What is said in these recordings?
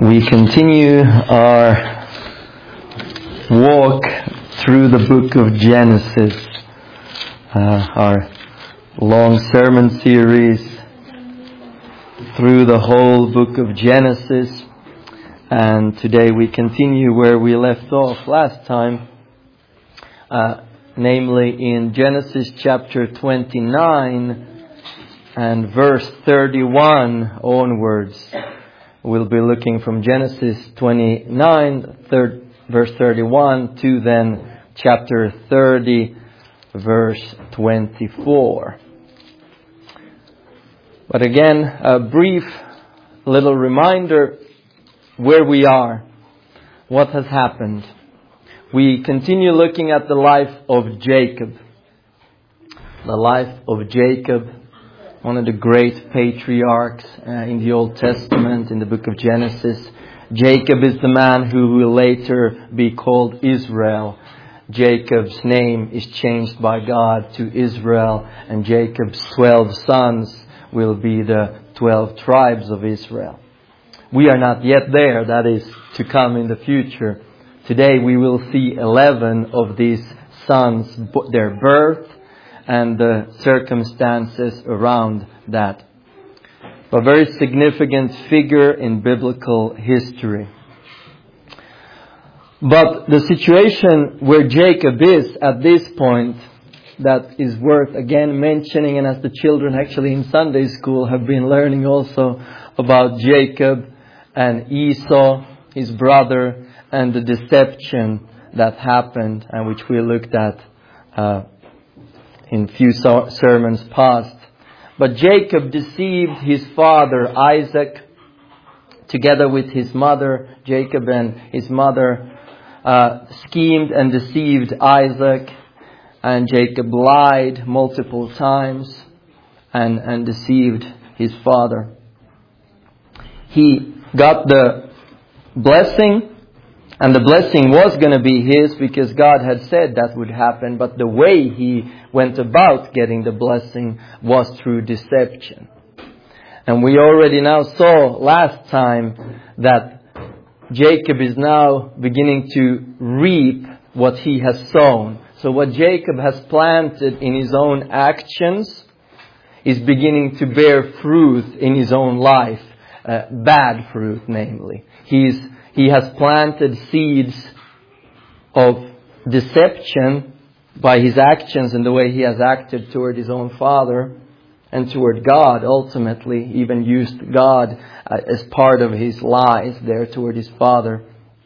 We continue our walk through the book of Genesis, our long sermon series through the whole book of Genesis. And today we continue where we left off last time, namely in Genesis chapter 29 and verse 31 onwards. We'll be looking from Genesis 29, verse 31, to then chapter 30, verse 24. But again, a brief little reminder where we are, what has happened. We continue looking at the life of Jacob. The life of Jacob, one of the great patriarchs in the Old Testament, in the book of Genesis. Jacob is the man who will later be called Israel. Jacob's name is changed by God to Israel, and Jacob's 12 sons will be the 12 tribes of Israel. We are not yet there. That is to come in the future. Today we will see 11 of these sons, their birth, and the circumstances around that. A very significant figure in biblical history. But the situation where Jacob is at this point, that is worth again mentioning, and as the children actually in Sunday school have been learning also about Jacob and Esau, his brother, and the deception that happened and which we looked at in few sermons past. But Jacob deceived his father Isaac together with his mother. Jacob and his mother schemed and deceived Isaac, and Jacob lied multiple times and deceived his father. He got the blessing, and the blessing was going to be his because God had said that would happen. But the way he went about getting the blessing was through deception. And we already now saw last time that Jacob is now beginning to reap what he has sown. So what Jacob has planted in his own actions is beginning to bear fruit in his own life. Bad fruit, namely. He has planted seeds of deception by his actions and the way he has acted toward his own father and toward God. Ultimately, even used God as part of his lies there toward his father.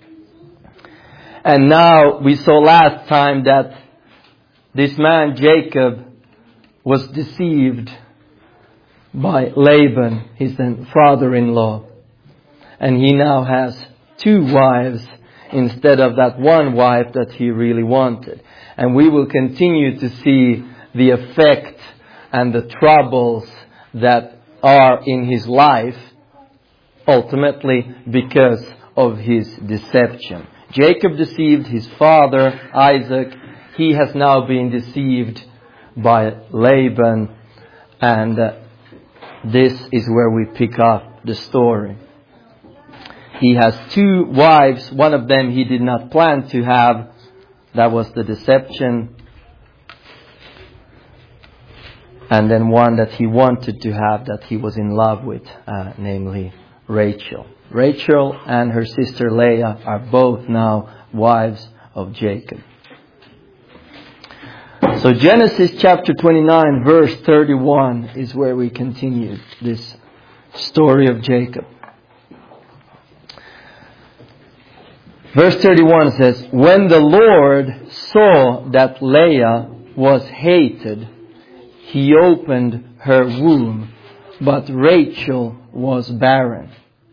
And now we saw last time that this man Jacob was deceived by Laban, his father-in-law. And he now has 2 wives instead of that one wife that he really wanted. And we will continue to see the effect and the troubles that are in his life, ultimately because of his deception. Jacob deceived his father, Isaac. He has now been deceived by Laban. And this is where we pick up the story. He has 2 wives. One of them he did not plan to have. That was the deception. And then one that he wanted to have, that he was in love with, namely Rachel. Rachel and her sister Leah are both now wives of Jacob. So Genesis chapter 29 verse 31 is where we continue this story of Jacob. Verse 31 says, "When the Lord saw that Leah was hated, he opened her womb, but Rachel was barren."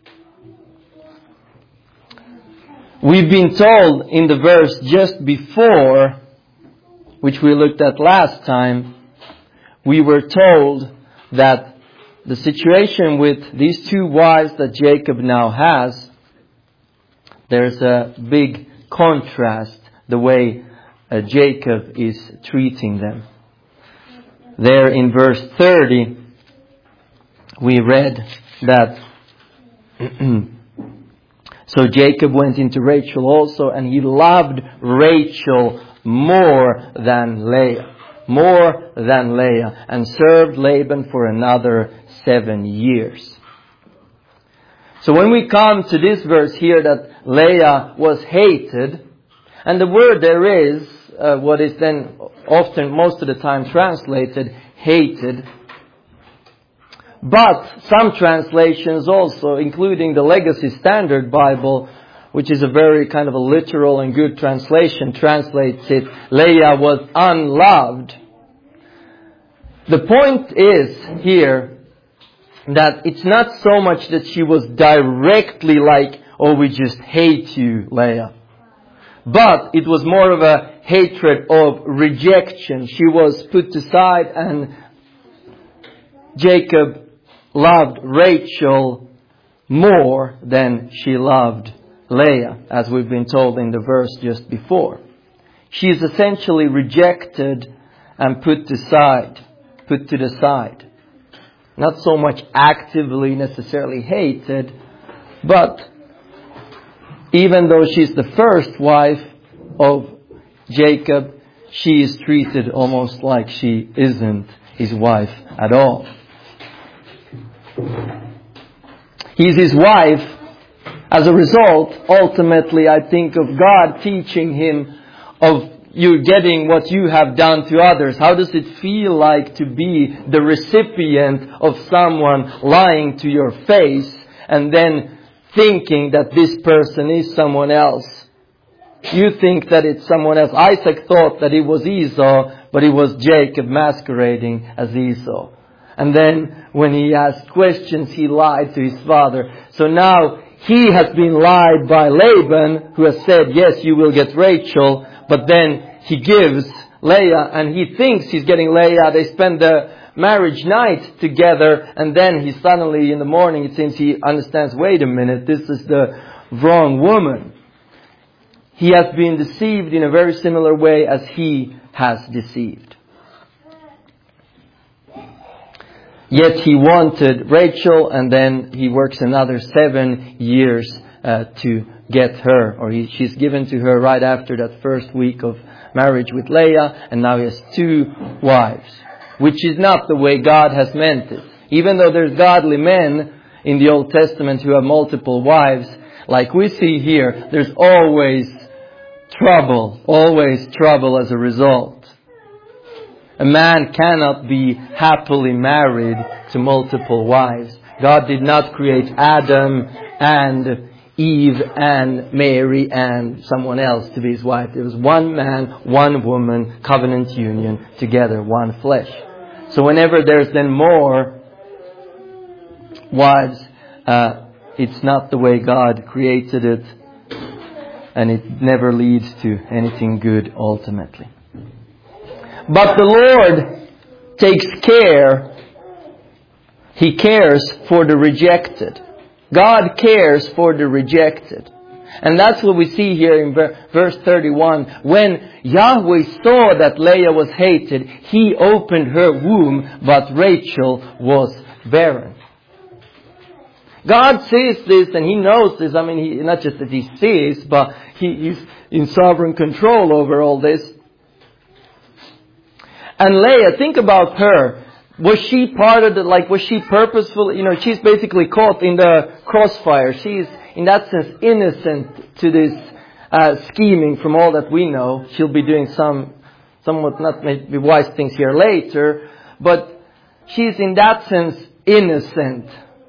We've been told in the verse just before, which we looked at last time, we were told that the situation with these 2 wives that Jacob now has, there's a big contrast the way Jacob is treating them. There in verse 30, we read that So Jacob went into Rachel also, and he loved Rachel more than Leah. More than Leah. And served Laban for another 7 years. So when we come to this verse here that Leah was hated, and the word there is what is then often, most of the time, translated hated. But some translations also, including the Legacy Standard Bible, which is a very kind of a literal and good translation, translates it, Leah was unloved. The point is here that it's not so much that she was directly like, oh, we just hate you, Leah. But it was more of a hatred of rejection. She was put aside, and Jacob loved Rachel more than she loved Leah, as we've been told in the verse just before. She is essentially rejected and put to the side. Not so much actively necessarily hated, but even though she's the first wife of Jacob, she is treated almost like she isn't his wife at all. He's his wife. As a result, ultimately, I think of God teaching him of you getting what you have done to others. How does it feel like to be the recipient of someone lying to your face and then thinking that this person is someone else? You think that it's someone else. Isaac thought that it was Esau, but it was Jacob masquerading as Esau. And then when he asked questions, he lied to his father. So now he has been lied by Laban, who has said, yes, you will get Rachel. But then he gives Leah, and he thinks he's getting Leah. They spend the marriage night together, and then he suddenly, in the morning, it seems he understands, wait a minute, this is the wrong woman. He has been deceived in a very similar way as he has deceived. Yet he wanted Rachel, and then he works another 7 years to get her. Or she's given to her right after that first week of marriage with Leah, and now he has 2 wives. Which is not the way God has meant it. Even though there's godly men in the Old Testament who have multiple wives, like we see here, there's always trouble as a result. A man cannot be happily married to multiple wives. God did not create Adam and Eve and Mary and someone else to be his wife. There was one man, one woman, covenant union, together, one flesh. So whenever there's then more wives, it's not the way God created it, and it never leads to anything good ultimately. But the Lord takes care. He cares for the rejected. God cares for the rejected. And that's what we see here in verse 31. When Yahweh saw that Leah was hated, He opened her womb, but Rachel was barren. God sees this and He knows this. I mean, not just that He sees, but He's in sovereign control over all this. And Leah, think about her. Was she part of was she purposeful? She's basically caught in the crossfire. She's, in that sense, innocent to this scheming from all that we know. She'll be doing somewhat not maybe wise things here later, but she's in that sense innocent.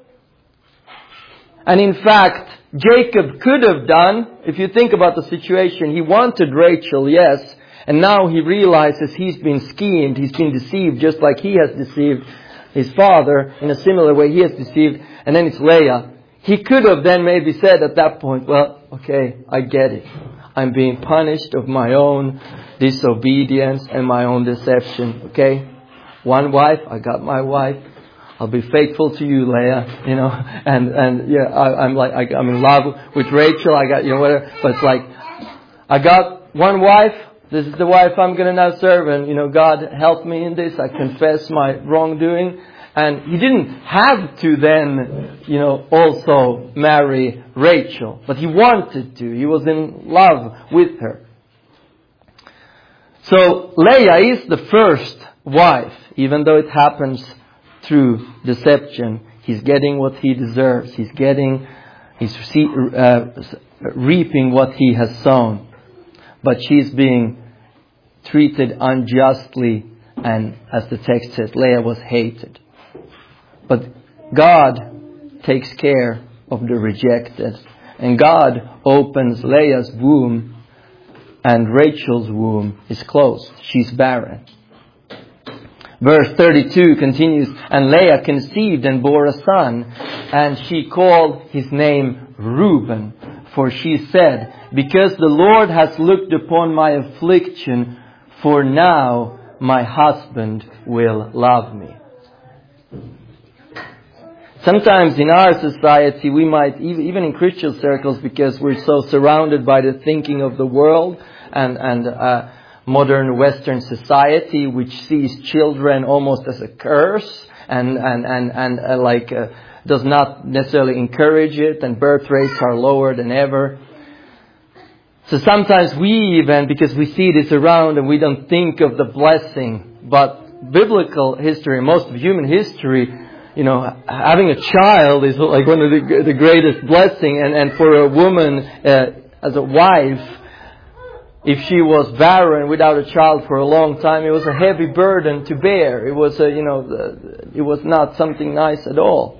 And in fact, Jacob could have done, if you think about the situation, he wanted Rachel, yes, and now he realizes he's been schemed, he's been deceived, just like he has deceived his father. In a similar way, he has deceived, and then it's Leah. He could have then maybe said at that point, well, okay, I get it. I'm being punished of my own disobedience and my own deception, okay? One wife, I got my wife. I'll be faithful to you, Leah, and yeah, I'm in love with Rachel, I got, whatever, but it's like, I got one wife, this is the wife I'm going to now serve, and, God help me in this, I confess my wrongdoing, And he didn't have to then, also marry Rachel. But he wanted to. He was in love with her. So Leah is the first wife, even though it happens through deception. He's getting what he deserves. He's reaping what he has sown. But she's being treated unjustly, and as the text says, Leah was hated. But God takes care of the rejected. And God opens Leah's womb, and Rachel's womb is closed. She's barren. Verse 32 continues, and Leah conceived and bore a son, and she called his name Reuben, for she said, because the Lord has looked upon my affliction, for now my husband will love me. Sometimes in our society, we might, even in Christian circles, because we're so surrounded by the thinking of the world and modern Western society, which sees children almost as a curse and does not necessarily encourage it, and birth rates are lower than ever. So sometimes we even, because we see this around and we don't think of the blessing, but biblical history, most of human history, having a child is like one of the greatest blessing. And for a woman as a wife, if she was barren without a child for a long time, it was a heavy burden to bear. It was it was not something nice at all.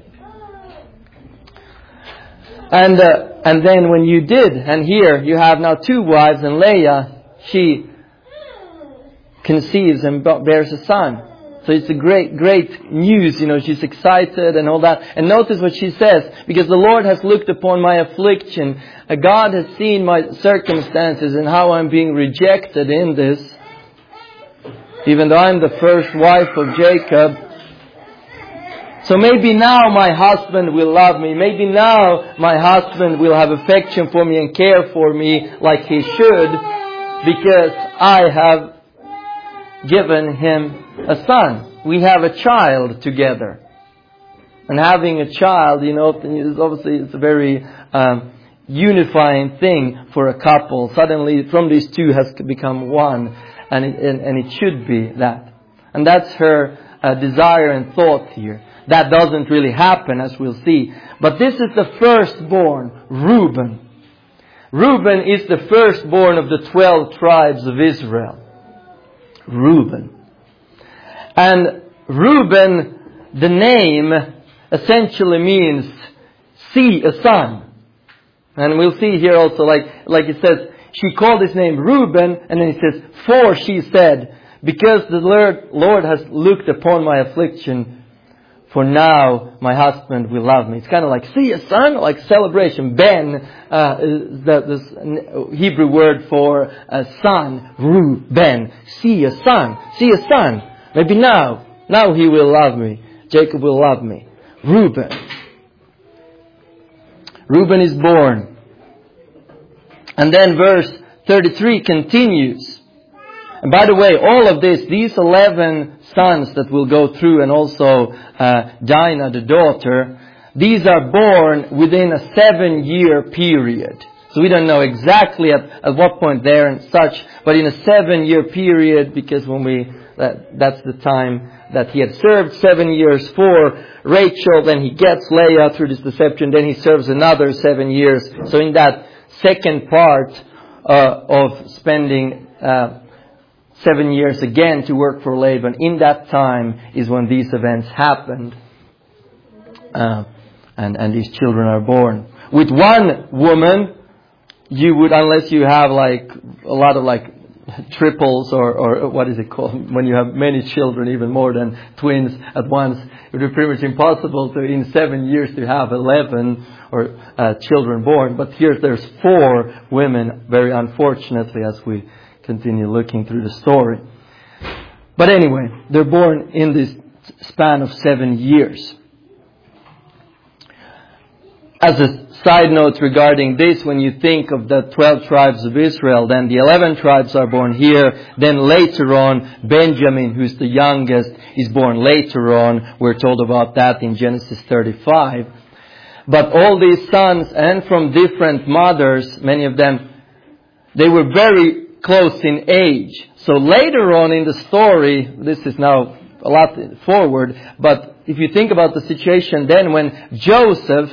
And then when you did, and here you have now two wives, and Leah, she conceives and bears a son. So it's a great news, she's excited and all that. And notice what she says, because the Lord has looked upon my affliction. God has seen my circumstances and how I'm being rejected in this. Even though I'm the first wife of Jacob. So maybe now my husband will love me. Maybe now my husband will have affection for me and care for me like he should, because I have given him a son. We have a child together. And having a child, is obviously it's a very unifying thing for a couple. Suddenly from these two has become one. And it should be that. And that's her desire and thought here. That doesn't really happen, as we'll see. But this is the firstborn, Reuben. Reuben is the firstborn of the 12 tribes of Israel. Reuben. And Reuben, the name, essentially means see a son. And we'll see here also, like it says, she called his name Reuben, and then it says, for she said, because the Lord has looked upon my affliction, for now my husband will love me. It's kind of like see a son, like celebration. Ben is the Hebrew word for a son. Reuben. See a son. See a son. Maybe now he will love me. Jacob will love me. Reuben. Reuben is born. And then verse 33 continues. And by the way, all of these 11 sons that we'll go through, and also Dinah, the daughter, these are born within a 7-year period. So we don't know exactly at what point there and such, but in a 7-year period, because that's the time that he had served 7 years for Rachel, then he gets Leah through this deception, then he serves another 7 years. So in that second part of spending 7 years again to work for Laban, in that time is when these events happened. And these children are born. With one woman, you would, unless you have like a lot of like triples or what is it called, when you have many children, even more than twins at once, it would be pretty much impossible to in 7 years to have 11 or children born. But here there's 4 women, very unfortunately, as we continue looking through the story. But anyway, they're born in this span of 7 years. As a side note regarding this, when you think of the 12 tribes of Israel, then the 11 tribes are born here. Then later on, Benjamin, who's the youngest, is born later on. We're told about that in Genesis 35. But all these sons, and from different mothers, many of them, they were very close in age. So later on in the story, this is now a lot forward, but if you think about the situation then when Joseph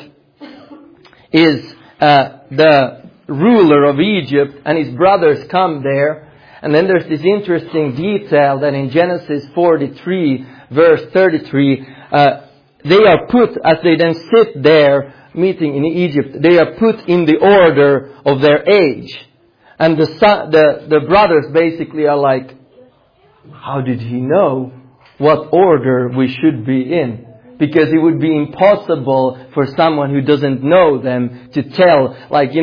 is the ruler of Egypt and his brothers come there, and then there's this interesting detail that in Genesis 43 verse 33, they are put, as they then sit there meeting in Egypt, they are put in the order of their age. And the brothers basically are like, how did he know what order we should be in? Because it would be impossible for someone who doesn't know them to tell, like,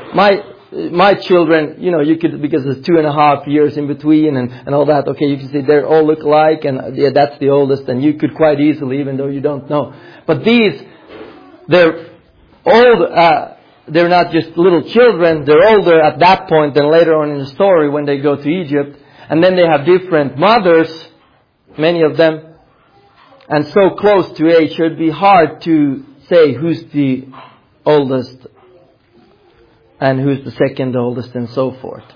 my children, you could, because there's 2.5 years in between and all that, okay, you can say they all look alike and yeah, that's the oldest, and you could quite easily, even though you don't know. But they're old, they're not just little children, they're older at that point than later on in the story when they go to Egypt. And then they have different mothers, many of them. And so close to age, it would be hard to say who's the oldest and who's the second oldest and so forth.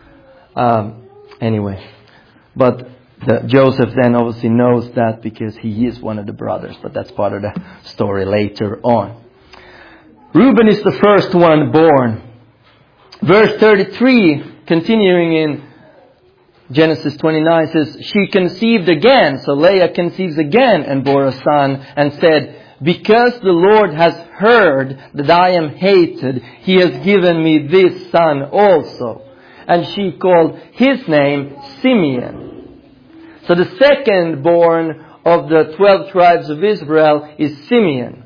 Anyway, but Joseph then obviously knows that because he is one of the brothers, but that's part of the story later on. Reuben is the first one born. Verse 33, continuing in Genesis 29, says, she conceived again. So Leah conceives again and bore a son and said, because the Lord has heard that I am hated, He has given me this son also. And she called his name Simeon. So the second born of the 12 tribes of Israel is Simeon.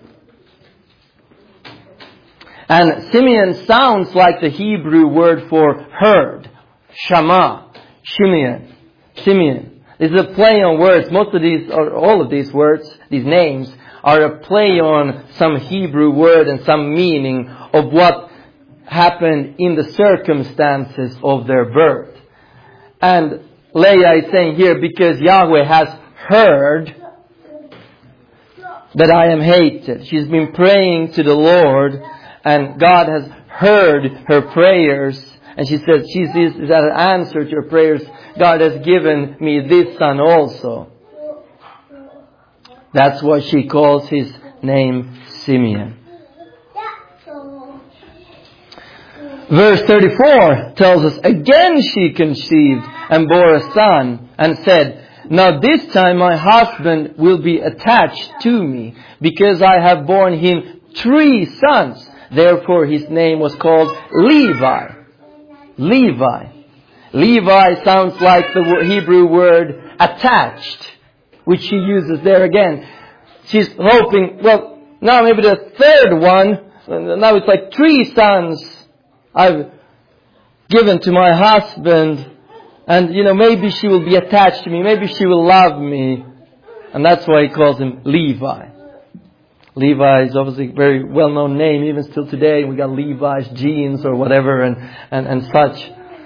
And Simeon sounds like the Hebrew word for heard. Shama. Shimeon. Simeon. This is a play on words. Most of these, or all of these words, these names, are a play on some Hebrew word and some meaning of what happened in the circumstances of their birth. And Leah is saying here, because Yahweh has heard that I am hated. She's been praying to the Lord, and God has heard her prayers. And she says, is that an answer to her prayers? God has given me this son also. That's why she calls his name Simeon. Verse 34 tells us, again she conceived and bore a son and said, now this time my husband will be attached to me because I have borne him 3 sons. Therefore his name was called Levi. Levi. Levi sounds like the Hebrew word attached, which she uses there again. She's hoping, well, now maybe the third one, now it's like 3 sons I've given to my husband, and maybe she will be attached to me, maybe she will love me, and that's why he calls him Levi. Levi is obviously a very well-known name, even still today. We got Levi's jeans or whatever and such.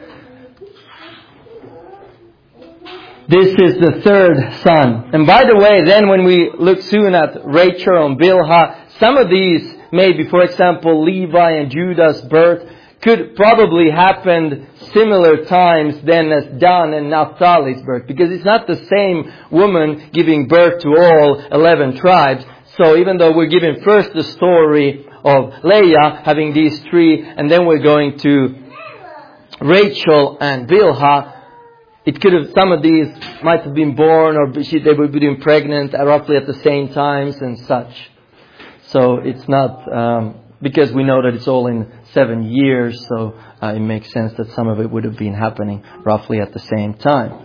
This is the third son. And by the way, then when we look soon at Rachel and Bilhah, some of these maybe, for example, Levi and Judah's birth could probably happen similar times then as Dan and Naphtali's birth. Because it's not the same woman giving birth to all 11 tribes. So even though we're given first the story of Leah having these 3, and then we're going to Rachel and Bilhah, it could have, some of these might have been born or they would be pregnant roughly at the same times and such. So it's not, because we know that it's all in 7 years, so it makes sense that some of it would have been happening roughly at the same time.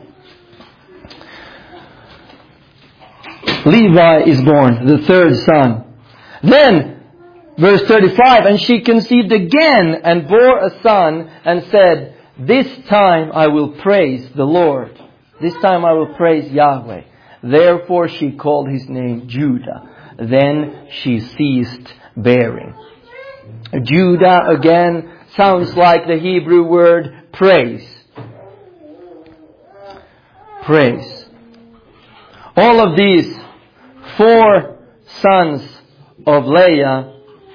Levi is born, the third son. Then, verse 35, and she conceived again and bore a son and said, this time I will praise the Lord. This time I will praise Yahweh. Therefore she called his name Judah. Then she ceased bearing. Judah again sounds like the Hebrew word praise. Praise. All of these 4 sons of Leah,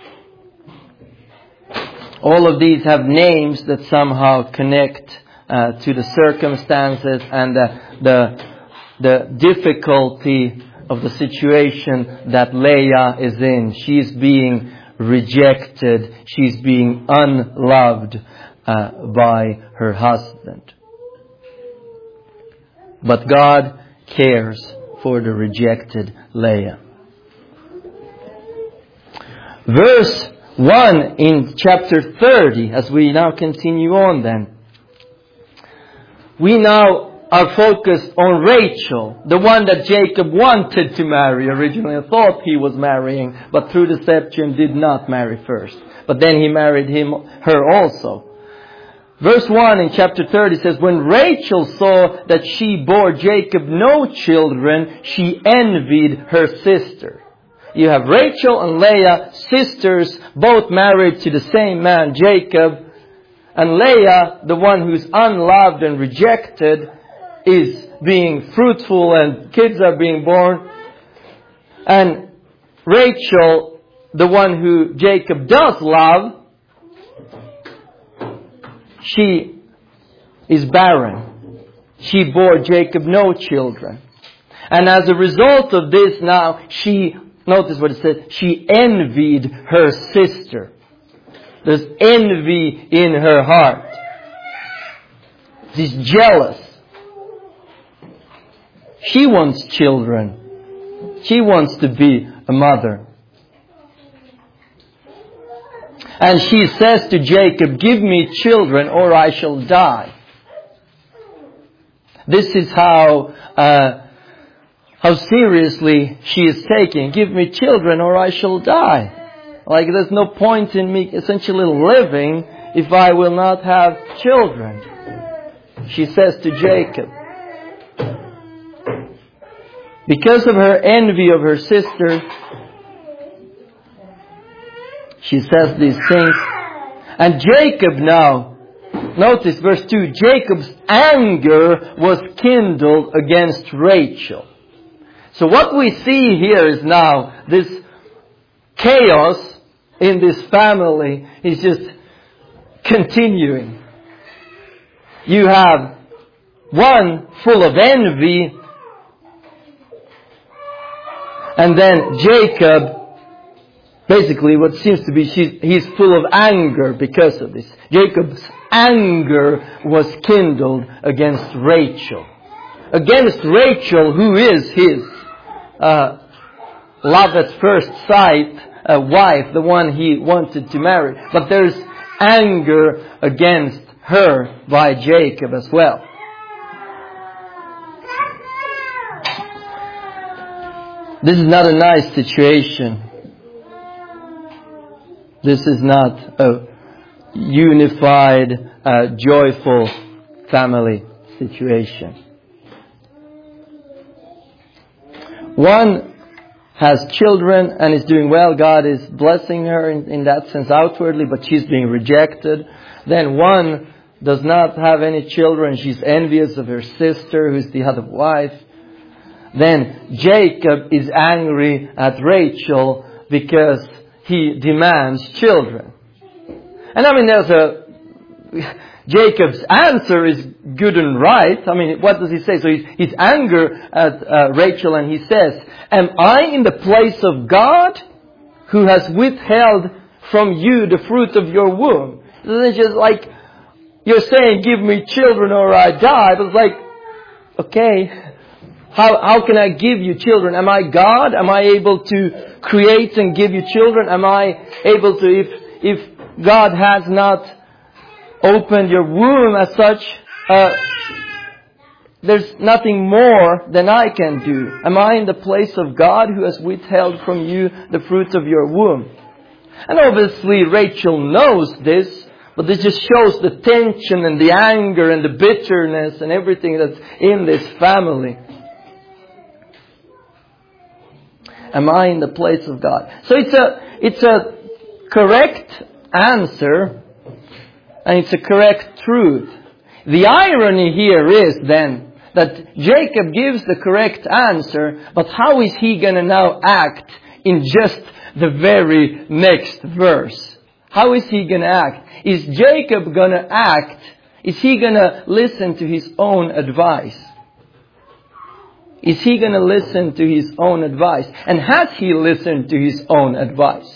all of these have names that somehow connect to the circumstances and the difficulty of the situation that Leah is in. She's being rejected. She's being unloved by her husband. But God cares for the rejected Leah. Verse 1 in chapter 30, as we now continue on then. We now are focused on Rachel, the one that Jacob wanted to marry originally, thought he was marrying, but through deception did not marry first. But then he married her also. Verse 1 in chapter 30 says, when Rachel saw that she bore Jacob no children, she envied her sister. You have Rachel and Leah, sisters, both married to the same man, Jacob. And Leah, the one who's unloved and rejected, is being fruitful and kids are being born. And Rachel, the one who Jacob does love, she is barren. She bore Jacob no children. And as a result of this now, notice what it says, she envied her sister. There's envy in her heart. She's jealous. She wants children. She wants to be a mother. And she says to Jacob, give me children or I shall die. This is how seriously she is taking. Give me children or I shall die. Like there's no point in me essentially living if I will not have children. She says to Jacob. Because of her envy of her sister, she says these things. And Jacob now, notice verse 2, Jacob's anger was kindled against Rachel. So what we see here is now this chaos in this family is just continuing. You have one full of envy, and then Jacob, basically what seems to be, he's full of anger because of this. Jacob's anger was kindled against Rachel. Against Rachel, who is his love at first sight wife, the one he wanted to marry. But there's anger against her by Jacob as well. This is not a nice situation. This is not a unified, joyful family situation. One has children and is doing well. God is blessing her in that sense outwardly, but she's being rejected. Then one does not have any children. She's envious of her sister, who's the other wife. Then Jacob is angry at Rachel because he demands children. And I mean, Jacob's answer is good and right. I mean, what does he say? So he's angry at Rachel, and he says, am I in the place of God who has withheld from you the fruit of your womb? It's just like you're saying, give me children or I die. But it's like, okay, how can I give you children? Am I God? Am I able to create and give you children? Am I able to, if God has not opened your womb as such, there's nothing more than I can do. Am I in the place of God who has withheld from you the fruit of your womb? And obviously Rachel knows this, but this just shows the tension and the anger and the bitterness and everything that's in this family. Am I in the place of God? So it's a correct answer, and it's a correct truth. The irony here is then that Jacob gives the correct answer, but how is he going to now act in just the very next verse? How is he going to act? Is Jacob going to act? Is he going to listen to his own advice? Is he going to listen to his own advice? And has he listened to his own advice?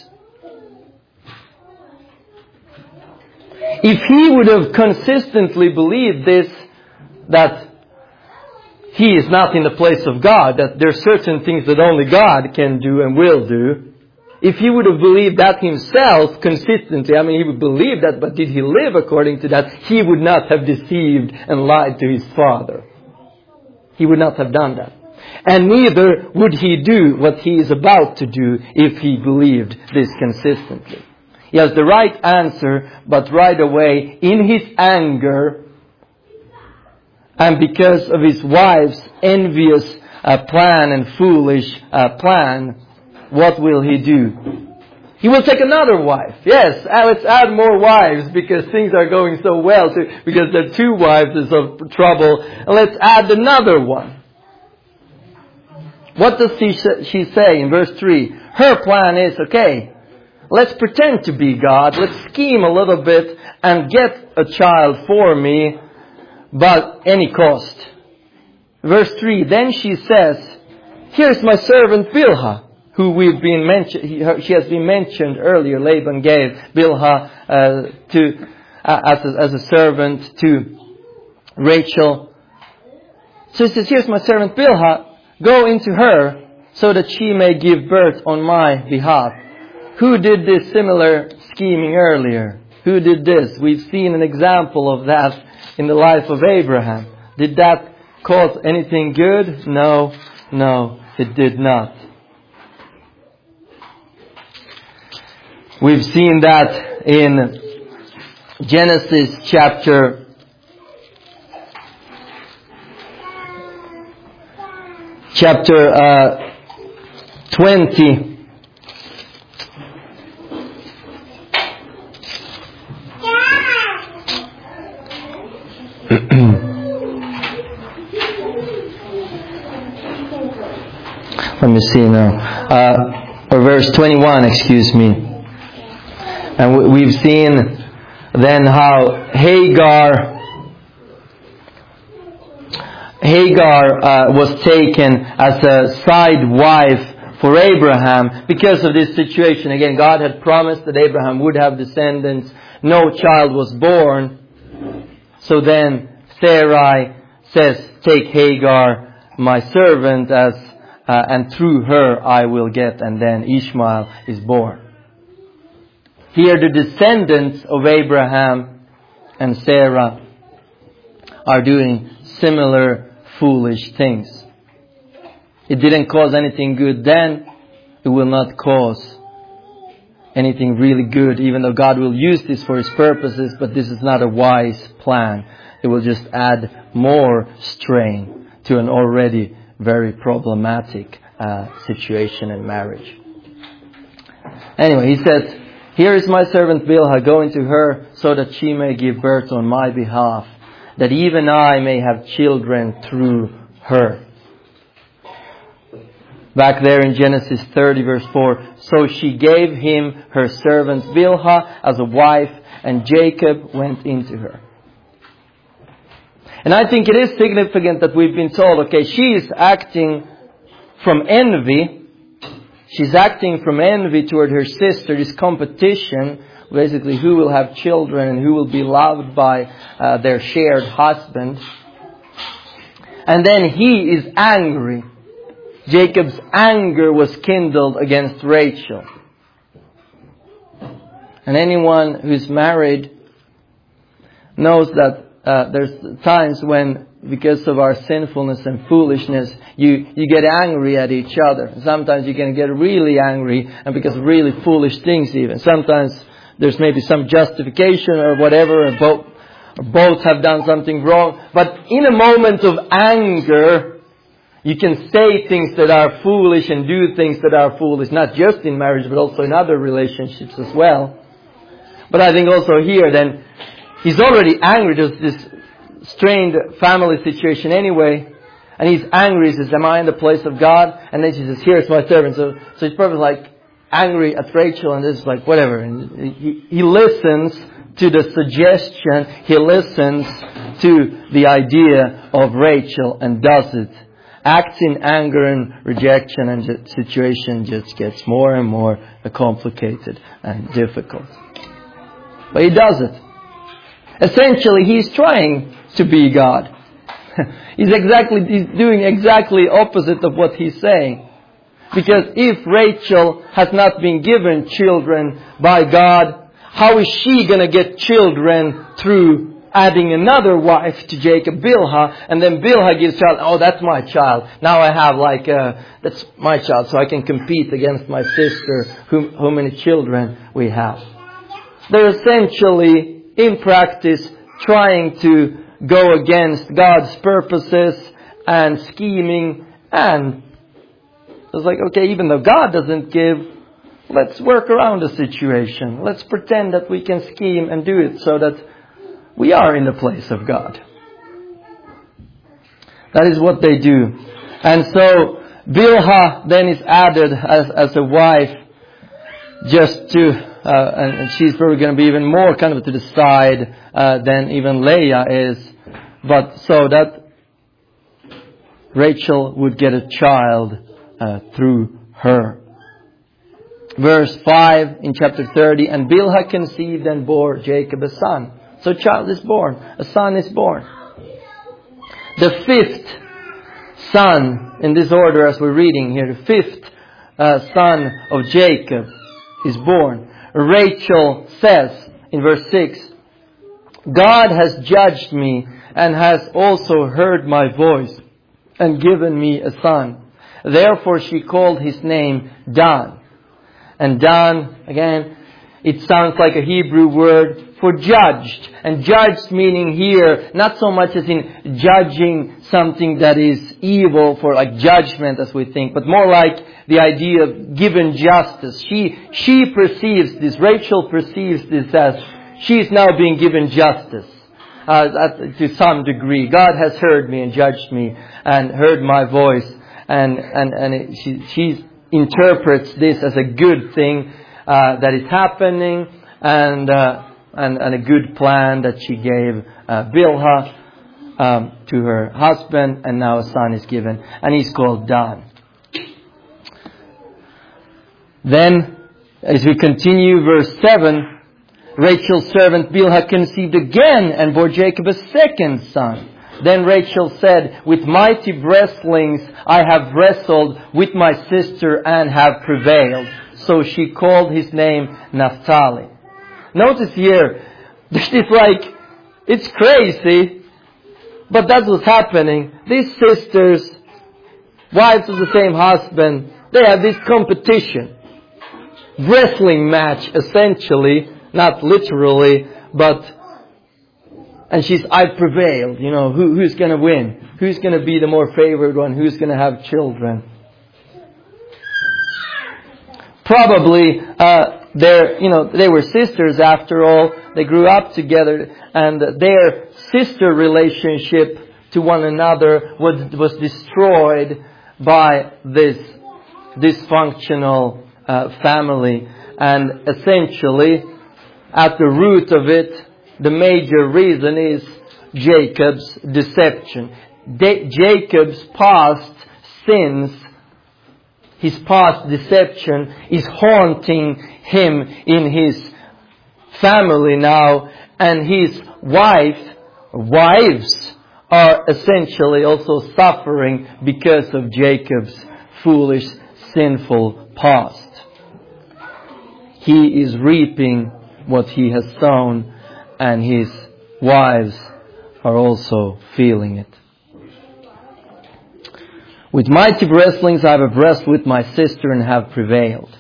If he would have consistently believed this, that he is not in the place of God, that there are certain things that only God can do and will do, if he would have believed that himself consistently, he would believe that, but did he live according to that? He would not have deceived and lied to his father. He would not have done that. And neither would he do what he is about to do if he believed this consistently. He has the right answer, but right away, in his anger, and because of his wife's envious plan and foolish plan, what will he do? He will take another wife. Yes, let's add more wives because things are going so well. Because there are 2 wives is of trouble. And let's add another one. What does she say in verse 3? Her plan is, okay, let's pretend to be God. Let's scheme a little bit and get a child for me, but any cost. Verse 3, then she says, here's my servant Bilhah, who she has been mentioned earlier. Laban gave Bilhah as a servant to Rachel. So he says, here's my servant Bilhah, go into her so that she may give birth on my behalf. Who did this similar scheming earlier? Who did this? We've seen an example of that in the life of Abraham. Did that cause anything good? No, it did not. We've seen that in Genesis chapter 20. Let me see now. Or verse 21, excuse me. And we've seen then how Hagar was taken as a side wife for Abraham because of this situation. Again, God had promised that Abraham would have descendants. No child was born. So then Sarai says, take Hagar, my servant, and through her I will get. And then Ishmael is born. Here the descendants of Abraham and Sarah are doing similar foolish things. It didn't cause anything good then. It will not cause anything really good, even though God will use this for His purposes, but this is not a wise plan. It will just add more strain to an already very problematic situation in marriage. Anyway, he says, here is my servant Bilhah, go into her so that she may give birth on my behalf, that even I may have children through her. Back there in Genesis 30 verse 4, so she gave him her servant Bilhah as a wife, and Jacob went into her. And I think it is significant that we've been told, okay, she is acting from envy. She's acting from envy toward her sister, this competition, basically who will have children and who will be loved by their shared husband. And then he is angry. Jacob's anger was kindled against Rachel. And anyone who's married knows that there's times when, because of our sinfulness and foolishness, you get angry at each other. Sometimes you can get really angry, and because of really foolish things even. Sometimes there's maybe some justification or whatever, and both have done something wrong. But in a moment of anger, You can say things that are foolish and do things that are foolish, not just in marriage, but also in other relationships as well. But I think also here then, he's already angry. There's this strained family situation anyway. And he's angry. He says, am I in the place of God? And then she says, here's my servant. So he's probably like angry at Rachel and this is like whatever. And he listens to the suggestion. He listens to the idea of Rachel and does it. Acts in anger and rejection, and the situation just gets more and more complicated and difficult. But he does it. Essentially, he's trying to be God. He's doing exactly opposite of what he's saying. Because if Rachel has not been given children by God, how is she going to get children through adding another wife to Jacob, Bilhah, and then Bilhah gives child, oh, that's my child. Now I have that's my child, so I can compete against my sister, how many children we have. They're essentially, in practice, trying to go against God's purposes and scheming, and it's like, okay, even though God doesn't give, let's work around the situation. Let's pretend that we can scheme and do it so that we are in the place of God. That is what they do. And so Bilhah then is added as a wife just to, and she's probably going to be even more kind of to the side than even Leah is. But so that Rachel would get a child through her. Verse 5 in chapter 30, and Bilhah conceived and bore Jacob a son. So a child is born. A son is born. The fifth son, in this order as we're reading here, the fifth son of Jacob is born. Rachel says in verse 6, God has judged me and has also heard my voice and given me a son. Therefore she called his name Dan. And Dan, again, it sounds like a Hebrew word for judged. And judged meaning here, not so much as in judging something that is evil for like judgment as we think, but more like the idea of given justice. She perceives this, Rachel perceives this as she's now being given justice to some degree. God has heard me and judged me and heard my voice. And she interprets this as a good thing that is happening and a good plan that she gave Bilhah to her husband, and now a son is given, and he's called Dan. Then, as we continue, verse 7, Rachel's servant Bilhah conceived again and bore Jacob a second son. Then Rachel said, with mighty wrestlings I have wrestled with my sister and have prevailed. So she called his name Naphtali. Notice here, it's crazy, but that's what's happening. These sisters, wives of the same husband, they have this competition. Wrestling match, essentially, not literally, but, and I prevailed, who's going to win? Who's going to be the more favored one? Who's going to have children? Probably, they were sisters after all. They grew up together, and their sister relationship to one another was destroyed by this dysfunctional family. And essentially, at the root of it, the major reason is Jacob's deception. Jacob's past sins, his past deception is haunting him in his family now, and his wives are essentially also suffering because of Jacob's foolish, sinful past. He is reaping what he has sown, and his wives are also feeling it. With mighty wrestlings I have wrestled with my sister and have prevailed.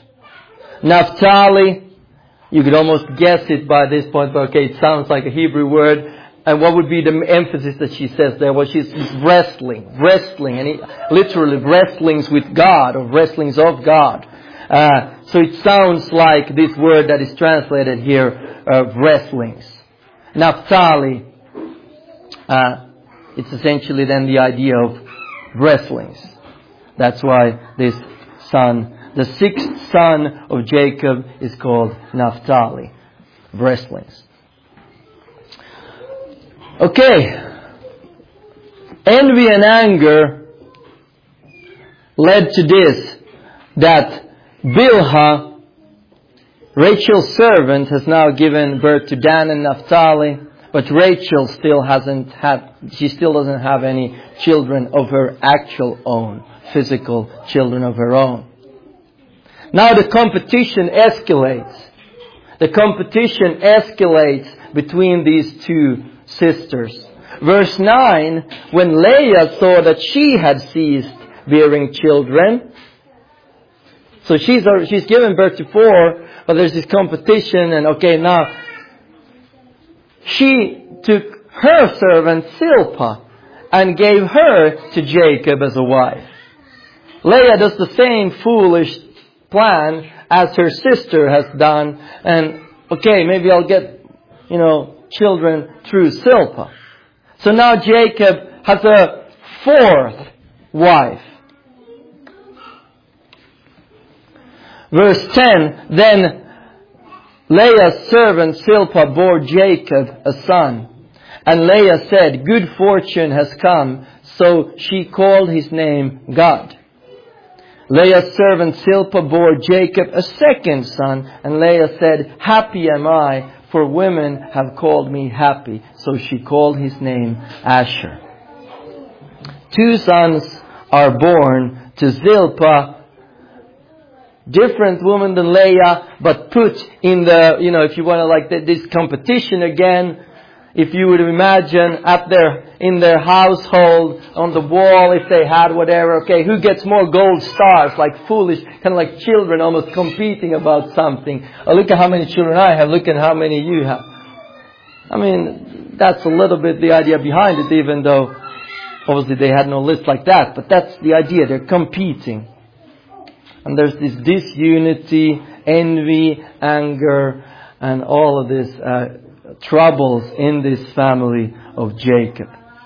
Naphtali, you could almost guess it by this point, but okay, it sounds like a Hebrew word. And what would be the emphasis that she says there? Well, she's wrestling, and literally wrestlings with God, or wrestlings of God. So it sounds like this word that is translated here, wrestlings. Naphtali, it's essentially then the idea of wrestlings. That's why this son, the sixth son of Jacob, is called Naphtali. Wrestlings. Okay. Envy and anger led to this, that Bilhah, Rachel's servant, has now given birth to Dan and Naphtali, but Rachel still doesn't have any children of her actual own, physical children of her own. Now the competition escalates. The competition escalates between these two sisters. Verse 9, when Leah saw that she had ceased bearing children, so she's given birth to 4, but there's this competition, and okay, now she took her servant Zilpah and gave her to Jacob as a wife. Leah does the same foolish plan as her sister has done, and okay, maybe I'll get, children through Zilpah. So now Jacob has a 4th wife. Verse 10, then Leah's servant Zilpah bore Jacob a son. And Leah said, good fortune has come. So she called his name Gad. Leah's servant Zilpah bore Jacob a 2nd son. And Leah said, happy am I, for women have called me happy. So she called his name Asher. 2 sons are born to Zilpah. Different woman than Leah, but put in the, if you want to this competition again. If you would imagine in their household, on the wall, if they had whatever, okay, who gets more gold stars, like foolish, kind of like children almost competing about something. Oh, look at how many children I have, look at how many you have. I mean, that's a little bit the idea behind it, even though obviously they had no list like that, but that's the idea, they're competing. And there's this disunity, envy, anger, and all of this troubles in this family of Jacob.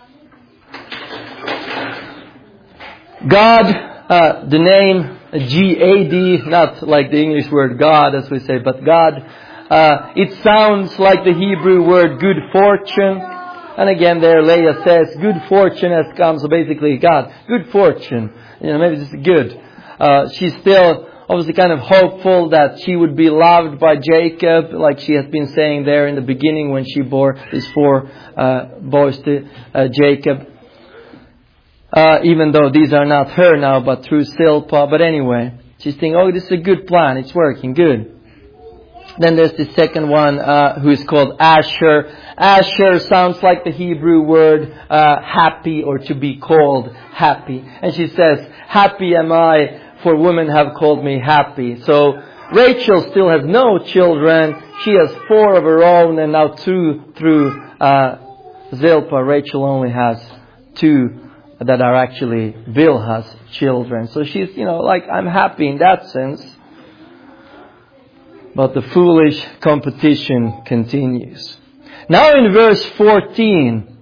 God, the name G-A-D, not like the English word God as we say, but God, it sounds like the Hebrew word good fortune. And again there Leah says, good fortune has come. So basically God, good fortune. Maybe this is good. She's still obviously kind of hopeful that she would be loved by Jacob, like she has been saying there in the beginning when she bore these 4 boys to Jacob. Even though these are not her now, but through Zilpah. But anyway, she's thinking, oh, this is a good plan. It's working. Good. Then there's the second one who is called Asher. Asher sounds like the Hebrew word happy, or to be called happy. And she says, happy am I, for women have called me happy. So Rachel still has no children. She has 4 of her own, and now 2 through Zilpah. Rachel only has 2 that are actually Bilhah's children. So she's, I'm happy in that sense. But the foolish competition continues. Now in verse 14,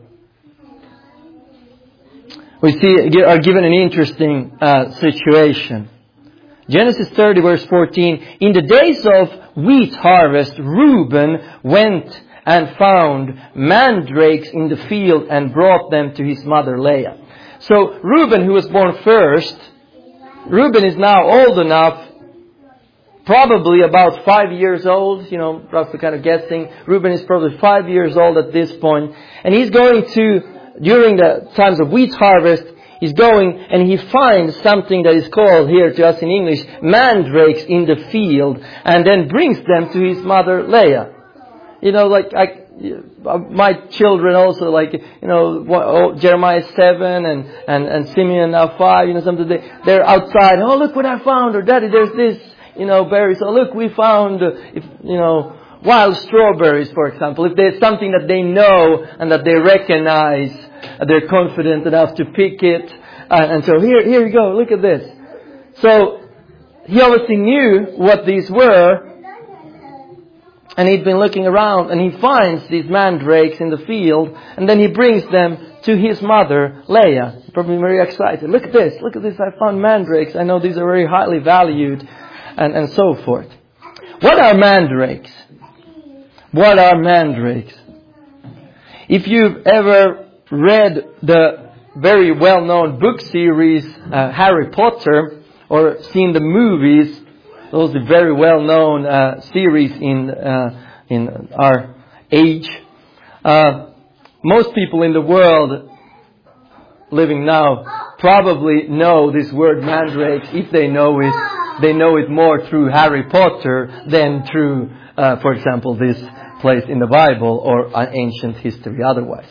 we are given an interesting situation. Genesis 30 verse 14. In the days of wheat harvest, Reuben went and found mandrakes in the field and brought them to his mother Leah. So Reuben, who was born first, Reuben is now old enough, probably about 5 years old, roughly kind of guessing. Reuben is probably 5 years old at this point. And he's going to, during the times of wheat harvest, he's going and he finds something that is called here to us in English, mandrakes in the field, and then brings them to his mother Leah. My children also, Jeremiah 7 and Simeon now 5, something they're outside. Oh, look what I found, or Daddy, there's this, berry. So look, we found, wild strawberries, for example. If there's something that they know and that they recognize, they're confident enough to pick it. And so here you go, look at this. So he obviously knew what these were. And he'd been looking around and he finds these mandrakes in the field. And then he brings them to his mother, Leah. Probably very excited. Look at this, I found mandrakes. I know these are very highly valued. And so forth. What are mandrakes? What are mandrakes? If you've ever read the very well-known book series Harry Potter, or seen the movies, those are very well-known series in our age. Most people in the world living now probably know this word mandrakes. If they know it more through Harry Potter than through, for example, this place in the Bible or an ancient history otherwise.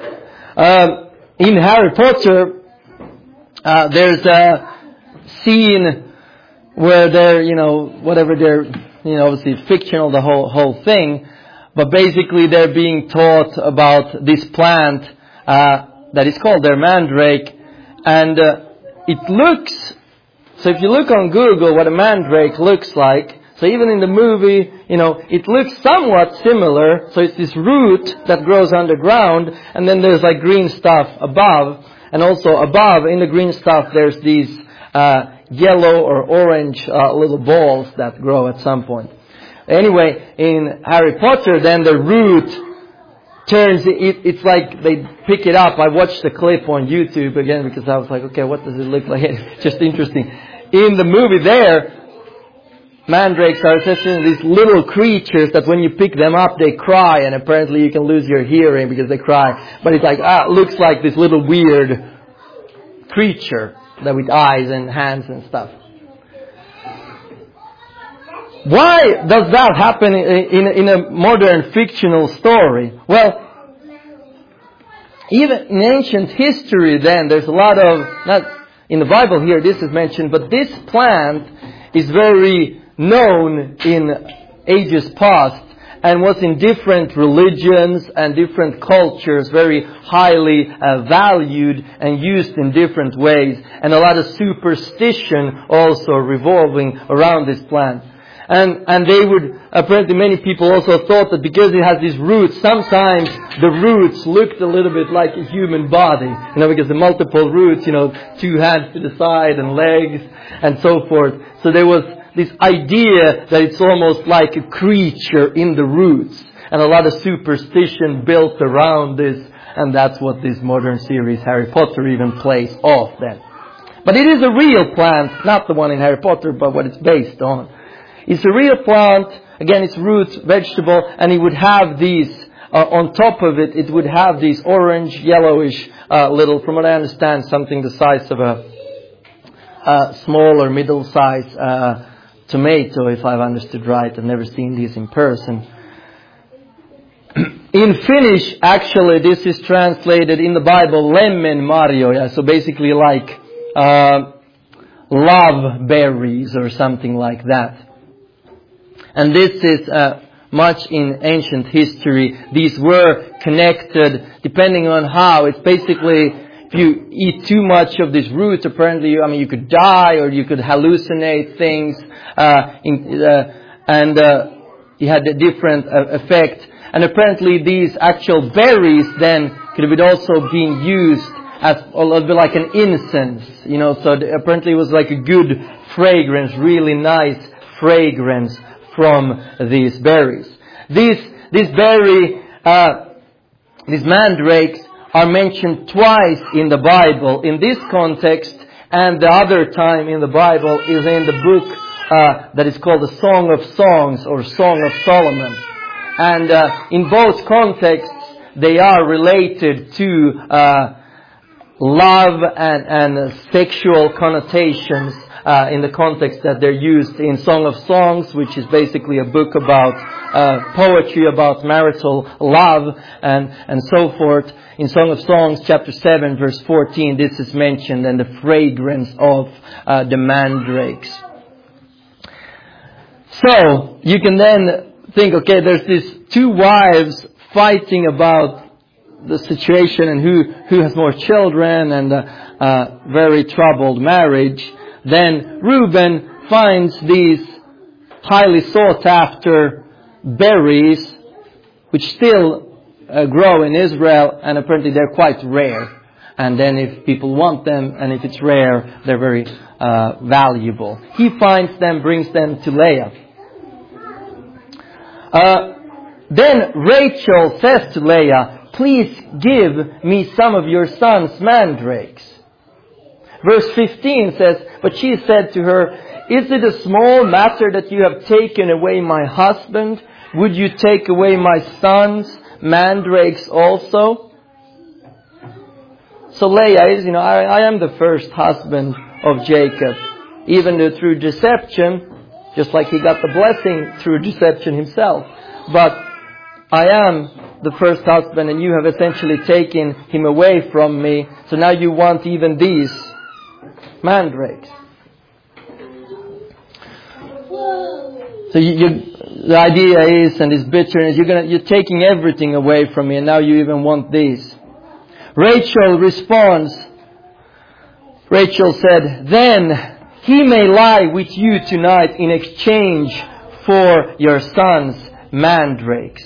In Harry Potter, there's a scene where they're, obviously fictional, the whole thing, but basically they're being taught about this plant that is called their mandrake, and it looks, so if you look on Google what a mandrake looks like, so even in the movie, it looks somewhat similar. So it's this root that grows underground, and then there's like green stuff above, and also above in the green stuff there's these yellow or orange little balls that grow at some point. Anyway, in Harry Potter, then the root turns, it's like they pick it up. I watched the clip on YouTube again because I was like, okay, what does it look like? It's just interesting. In the movie there, mandrakes are essentially these little creatures that when you pick them up, they cry, and apparently you can lose your hearing because they cry. But it's like, looks like this little weird creature that with eyes and hands and stuff. Why does that happen in a modern fictional story? Well, even in ancient history then, there's a lot of, not in the Bible here, this is mentioned, but this plant is very known in ages past and was in different religions and different cultures very highly valued and used in different ways, and a lot of superstition also revolving around this plant. And they would, apparently many people also thought that because it has these roots, sometimes the roots looked a little bit like a human body, because the multiple roots, 2 hands to the side and legs and so forth. So there was this idea that it's almost like a creature in the roots, and a lot of superstition built around this, and that's what this modern series Harry Potter even plays off then. But it is a real plant, not the one in Harry Potter, but what it's based on. It's a real plant, again it's roots, vegetable, and it would have these, on top of it, it would have these orange, yellowish little, from what I understand, something the size of a small or middle-sized tomato, if I've understood right. I've never seen these in person. In Finnish, actually, this is translated in the Bible, lemmenmarjoja, so basically like love berries or something like that. And this is much in ancient history. These were connected depending on how. It's basically, if you eat too much of this root, apparently, you could die or you could hallucinate things. And it had a different effect. And apparently these actual berries then could have also been used as a little bit like an incense. So apparently it was like a good fragrance, really nice fragrance from these berries. These mandrakes are mentioned twice in the Bible. In this context, and the other time in the Bible is in the book that is called the Song of Songs or Song of Solomon. And in both contexts, they are related to love and sexual connotations in the context that they're used in Song of Songs, which is basically a book about poetry about marital love and so forth. In Song of Songs, chapter 7, verse 14, this is mentioned, and the fragrance of the mandrakes. So, you can then think, okay, there's these two wives fighting about the situation and who has more children, and a very troubled marriage. Then Reuben finds these highly sought after berries which still grow in Israel, and apparently they're quite rare. And then if people want them, and if it's rare, they're very valuable. He finds them, brings them to Leah. Then Rachel says to Leah, "Please give me some of your son's mandrakes." Verse 15 says, "But she said to her, 'Is it a small matter that you have taken away my husband? Would you take away my son's mandrakes also?'" So Leah is, I am the first husband of Jacob. Even though through deception, just like he got the blessing through deception himself. But I am the first husband, and you have essentially taken him away from me. So now you want even these mandrakes. So the idea is, and this bitterness, you're taking everything away from me, and now you even want these. Rachel responds. Rachel said, "Then he may lie with you tonight in exchange for your son's mandrakes."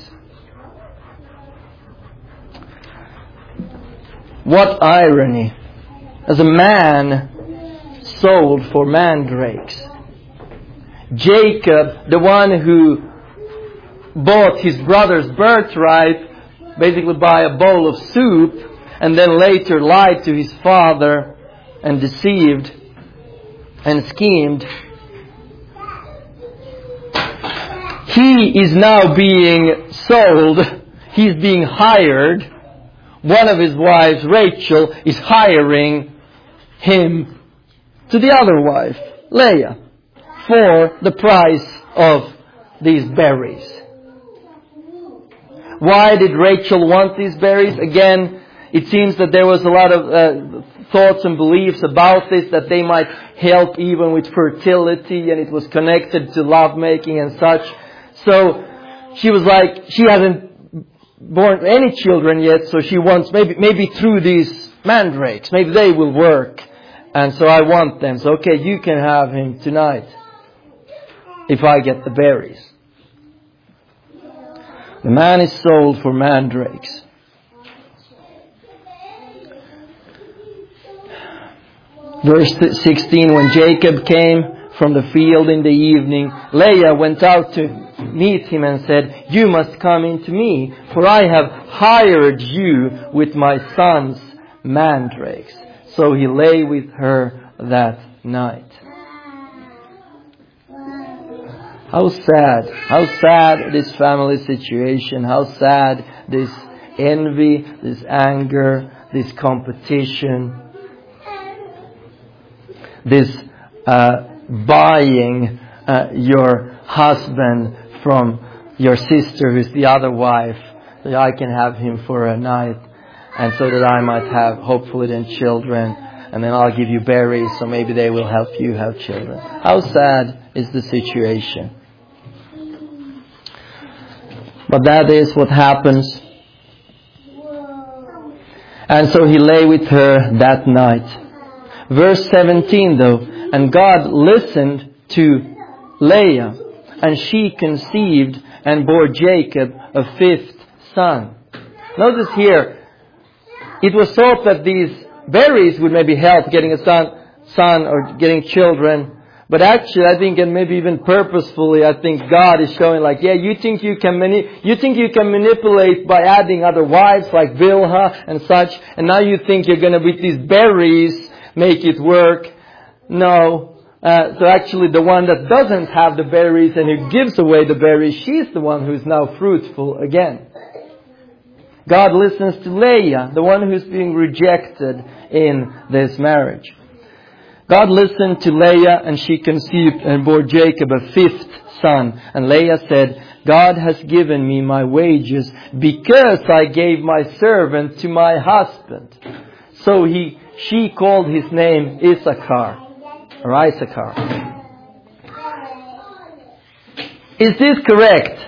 What irony. As a man sold for mandrakes. Jacob, the one who bought his brother's birthright, basically by a bowl of soup, and then later lied to his father and deceived and schemed. He is now being sold. He's being hired. One of his wives, Rachel, is hiring him to the other wife, Leah, for the price of these berries. Why did Rachel want these berries? Again, it seems that there was a lot of thoughts and beliefs about this, that they might help even with fertility, and it was connected to lovemaking and such. So she was like, she hasn't born any children yet, so she wants maybe through these mandrakes, maybe they will work. And so I want them. So okay, you can have him tonight if I get the berries. The man is sold for mandrakes. Verse 16, when Jacob came from the field in the evening, Leah went out to meet him and said, "You must come into me, for I have hired you with my son's mandrakes." So he lay with her that night. How sad this family situation, how sad this envy, this anger, this competition, this buying your husband from your sister who's the other wife, so that I can have him for a night, and so that I might have hopefully then children, and then I'll give you berries so maybe they will help you have children. How sad is the situation? But that is what happens. And so he lay with her that night. Verse 17 though, and God listened to Leah, and she conceived and bore Jacob a fifth son. Notice here, it was thought that these berries would maybe help getting a son or getting children. But actually, I think, and maybe even purposefully, I think God is showing like, yeah, you think you can manipulate by adding other wives like Bilhah and such, and now you think you're going to with these berries make it work. No. So actually the one that doesn't have the berries and who gives away the berries, she's the one who's now fruitful again. God listens to Leah, the one who's being rejected in this marriage. God listened to Leah, and she conceived and bore Jacob a fifth son. And Leah said, God has given me my wages because I gave my servant to my husband. So she called his name Issachar. Or Issachar. Is this correct?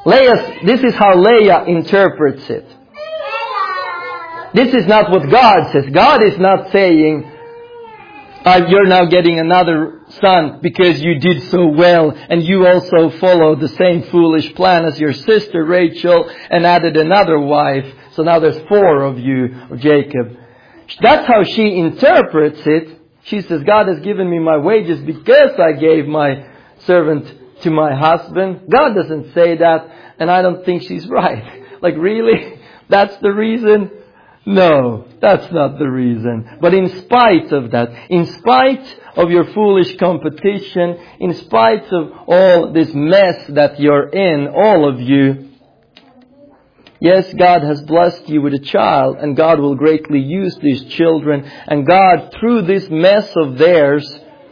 This is how Leah interprets it. This is not what God says. God is not saying, you're now getting another son because you did so well and you also followed the same foolish plan as your sister Rachel and added another wife. So now there's 4 of you, Jacob. That's how she interprets it. She says, God has given me my wages because I gave my servant to my husband. God doesn't say that, and I don't think she's right. Like, really? That's the reason? No, that's not the reason. But in spite of that, in spite of your foolish competition, in spite of all this mess that you're in, all of you, yes, God has blessed you with a child, and God will greatly use these children. And God, through this mess of theirs,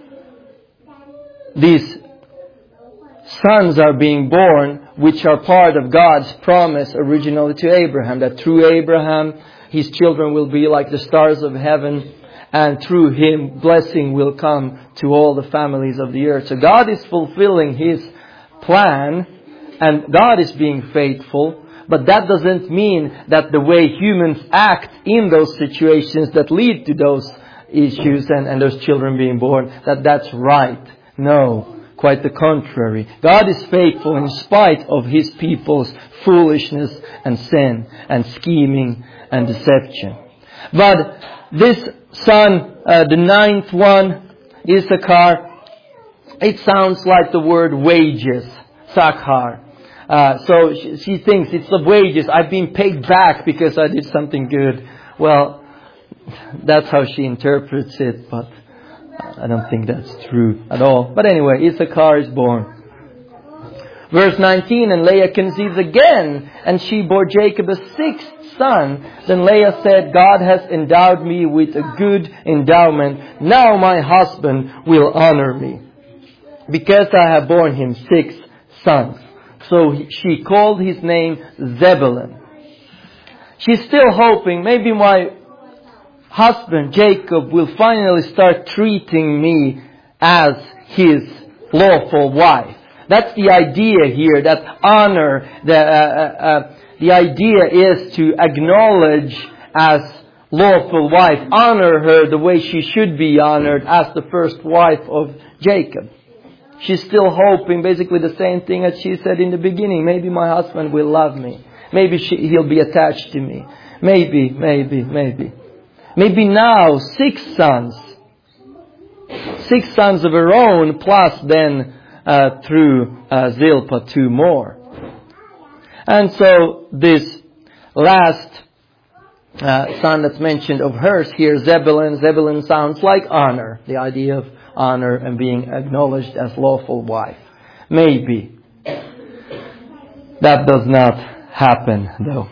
these sons are being born, which are part of God's promise originally to Abraham, that through Abraham, his children will be like the stars of heaven, and through him, blessing will come to all the families of the earth. So God is fulfilling His plan, and God is being faithful. But that doesn't mean that the way humans act in those situations that lead to those issues and those children being born, that's right. No, quite the contrary. God is faithful in spite of His people's foolishness and sin and scheming and deception. But this son, the 9th one, Issachar, it sounds like the word wages, Sakhar. So she thinks it's the wages. I've been paid back because I did something good. Well, that's how she interprets it, but I don't think that's true at all. But anyway, Issachar is born. Verse 19, and Leah conceives again, and she bore Jacob a 6th son. Then Leah said, God has endowed me with a good endowment. Now my husband will honor me, because I have borne him 6 sons. So she called his name Zebulun. She's still hoping, maybe my husband Jacob will finally start treating me as his lawful wife. That's the idea here, that honor, the idea is to acknowledge as lawful wife, honor her the way she should be honored as the first wife of Jacob. She's still hoping basically the same thing as she said in the beginning. Maybe my husband will love me. Maybe he'll be attached to me. Maybe. Maybe now 6 sons. 6 sons of her own, plus then through Zilpah 2 more. And so this last son that's mentioned of hers here, Zebulun sounds like honor. The idea of honor and being acknowledged as lawful wife. Maybe. That does not happen though.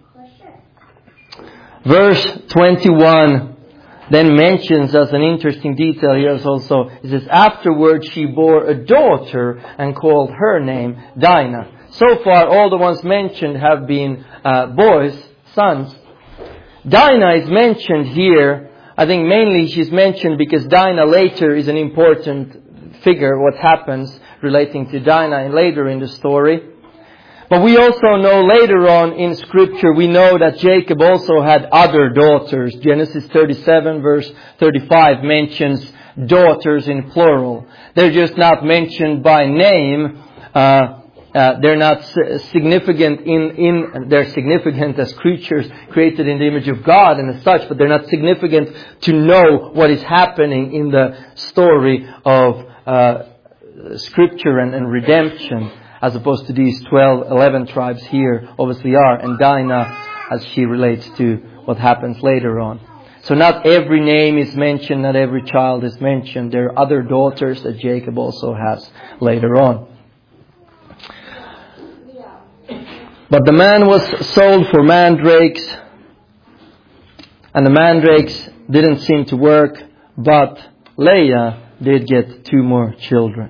Verse 21 then mentions as an interesting detail here also, it says, afterwards she bore a daughter and called her name Dinah. So far all the ones mentioned have been boys, sons. Dinah is mentioned here. I think mainly she's mentioned because Dinah later is an important figure, what happens relating to Dinah later in the story. But we also know later on in Scripture, we know that Jacob also had other daughters. Genesis 37 verse 35 mentions daughters in plural. They're just not mentioned by name. They're not significant they're significant as creatures created in the image of God and as such, but they're not significant to know what is happening in the story of Scripture and redemption, as opposed to these 11 tribes here obviously are, and Dinah as she relates to what happens later on. So not every name is mentioned, not every child is mentioned. There are other daughters that Jacob also has later on. But the man was sold for mandrakes, and the mandrakes didn't seem to work, but Leah did get 2 more children.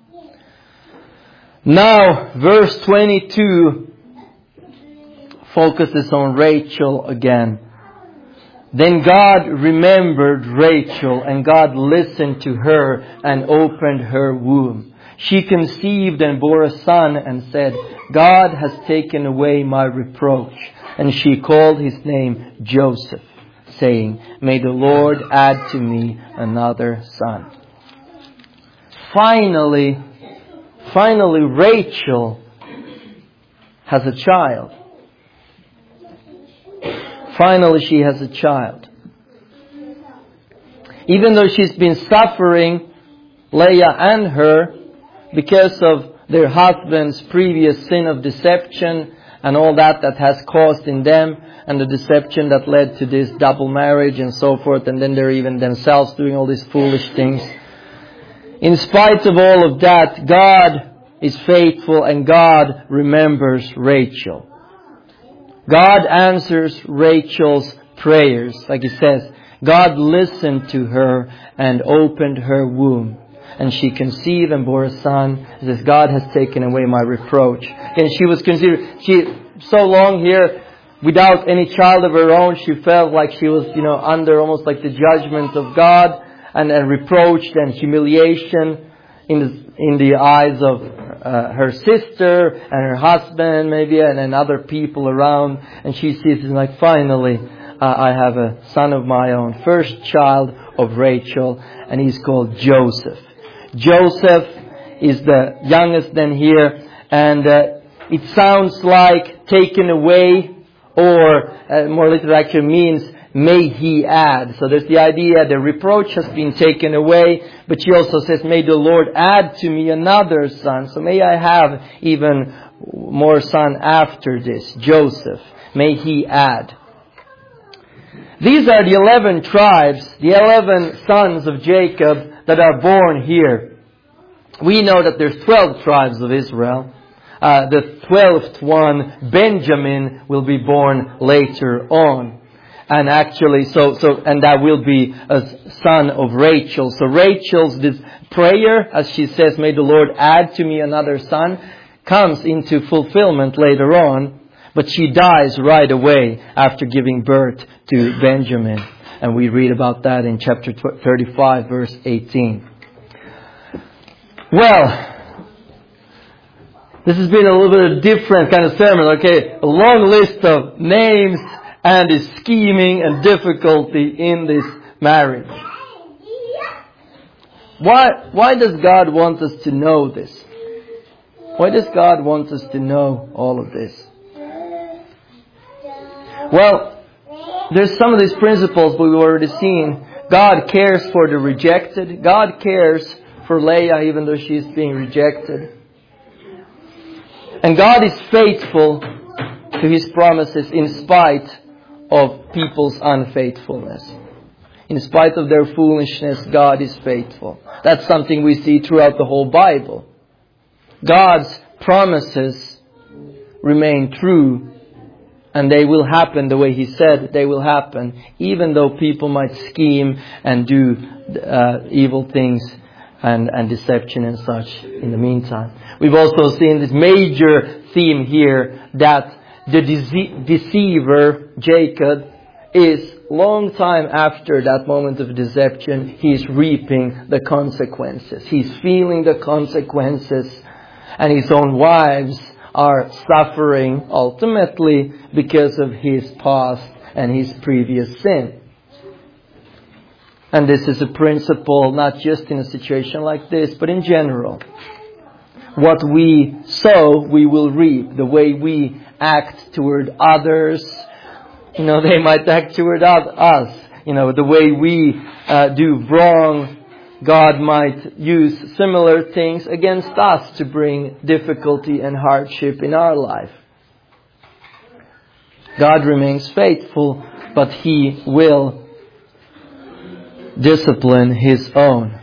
Now, verse 22 focuses on Rachel again. Then God remembered Rachel, and God listened to her and opened her womb. She conceived and bore a son and said, God has taken away my reproach. And she called his name Joseph, saying, may the Lord add to me another son. Finally, Rachel has a child. Finally, she has a child. Even though she's been suffering, Leah and her, because of their husband's previous sin of deception and all that has caused in them, and the deception that led to this double marriage and so forth, and then they're even themselves doing all these foolish things. In spite of all of that, God is faithful and God remembers Rachel. God answers Rachel's prayers. Like it says, God listened to her and opened her womb. And she conceived and bore a son. It says, God has taken away my reproach. And she was considered, so long here, without any child of her own, she felt like she was, under almost like the judgment of God, and reproached and humiliation in the eyes of her sister and her husband maybe, and other people around. And she sees it like, finally, I have a son of my own, first child of Rachel, and he's called Joseph. Joseph is the youngest then here, and it sounds like taken away, or more literally actually means may he add. So there's the idea the reproach has been taken away, but she also says, may the Lord add to me another son. So may I have even more son after this, Joseph. May he add. These are the 11 tribes, the 11 sons of Jacob that are born here. We know that there's 12 tribes of Israel. The 12th one, Benjamin, will be born later on. And actually, and that will be a son of Rachel. So Rachel's this prayer, as she says, may the Lord add to me another son, comes into fulfillment later on. But she dies right away after giving birth to Benjamin. And we read about that in chapter 35, verse 18. Well, this has been a little bit of a different kind of sermon, okay? A long list of names and the scheming and difficulty in this marriage. Why does God want us to know this? Why does God want us to know all of this? Well, there's some of these principles we've already seen. God cares for the rejected. God cares for Leah even though she's being rejected. And God is faithful to His promises in spite of people's unfaithfulness. In spite of their foolishness, God is faithful. That's something we see throughout the whole Bible. God's promises remain true, and they will happen the way He said they will happen, even though people might scheme and do evil things and deception and such in the meantime. We've also seen this major theme here that the deceiver, Jacob, is long time after that moment of deception, he's reaping the consequences. He's feeling the consequences, and his own wives are suffering ultimately because of his past and his previous sin. And this is a principle not just in a situation like this, but in general. What we sow, we will reap. The way we act toward others, they might act toward us. The way we do wrong, God might use similar things against us to bring difficulty and hardship in our life. God remains faithful, but He will discipline His own.